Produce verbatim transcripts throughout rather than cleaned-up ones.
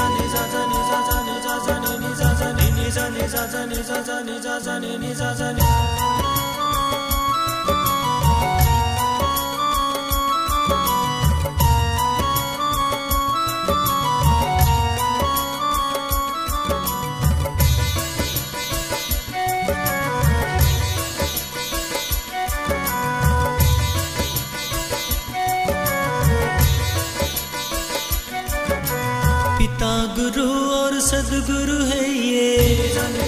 पिता गुरु और सदगुरु है ये,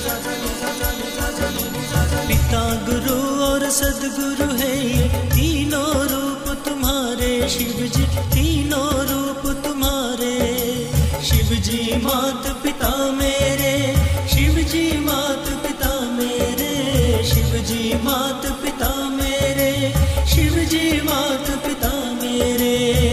पिता गुरु और सदगुरु है ये, तीनों रूप तुम्हारे शिव जी, तीनों रूप तुम्हारे। शिव जी मात पिता मेरे, शिव जी मात पिता मेरे, शिव जी मात पिता मेरे, शिव जी मात पिता मेरे।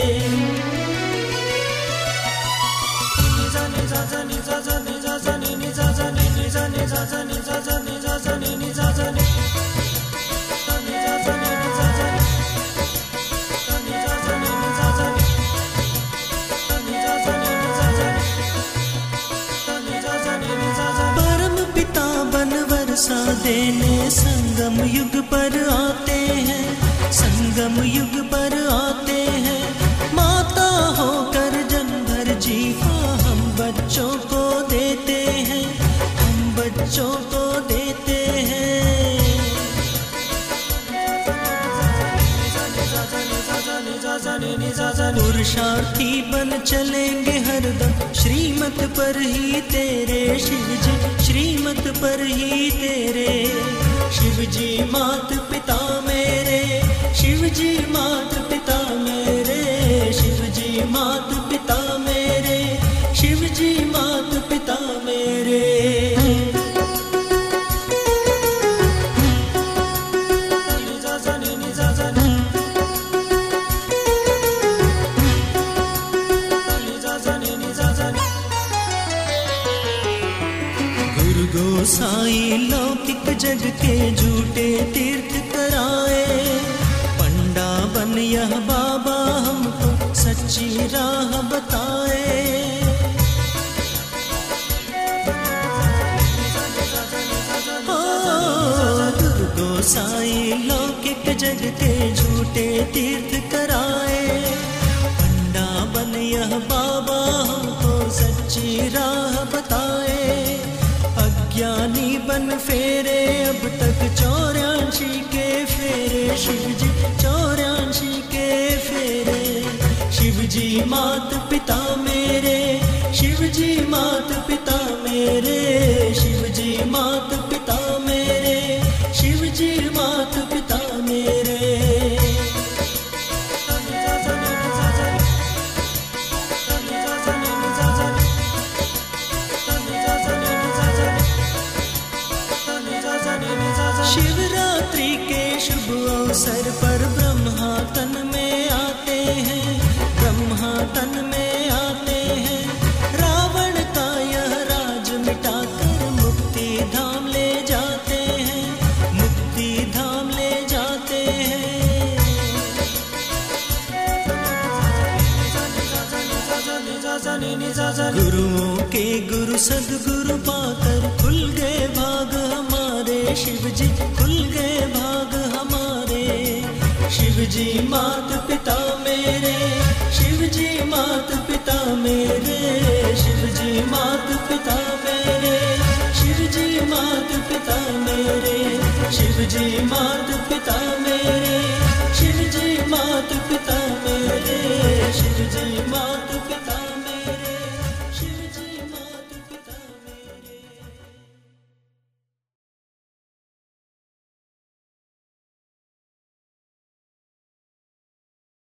परम पिता बनवर्षा देने संगम युग पर आते हैं, संगम युग पर आते हैं। माता होकर जन्म भर जीवा हम बच्चों को देते हैं, हम बच्चों को देते हैं। पुरुषार्थी बन चलेंगे हरदम श्रीमत पर ही तेरे शिव जी, श्रीमत पर ही तेरे। शिव जी मात पिता मेरे, शिव जी मात पिता मेरे, शिव जी मात पिता मेरे, शिव जी मात पिता मेरे। गुरु गोसाई लौकिक जग के झूठे तीर्थ कराए, पंडा बन यह बाबा हमको सच्ची राह बताए। गुरु गोसाई लौकिक जग के झूठे तीर्थ कराए, पंडा बन यह बाबा हमको सच्ची राह बताए। अज्ञानी बन फेरे अब तक चौरासी के फेरे, शिव जी चौरासी के फेरे। शिव जी मात पिता मेरे, शिव जी मात पिता मेरे, शिव जी मात पिता मेरे, शिव जी मात पिता मेरे। शिवरात्रि के शुभ अवसर पर ब्रह्मा तन में आते हैं, ब्रह्मा तन में आते हैं। रावण का यह राज मिटाकर मुक्ति धाम ले जाते हैं, मुक्ति धाम ले जाते हैं। गुरुओं के गुरु सदगुरु पाकर खुल गए भाग हमारे, शिव जी खुल गए भाग हमारे। शिव जी मात पिता मेरे, शिव जी मात पिता मेरे, शिव जी मात पिता मेरे, शिव जी मात पिता मेरे, शिव जी मात पिता मेरे।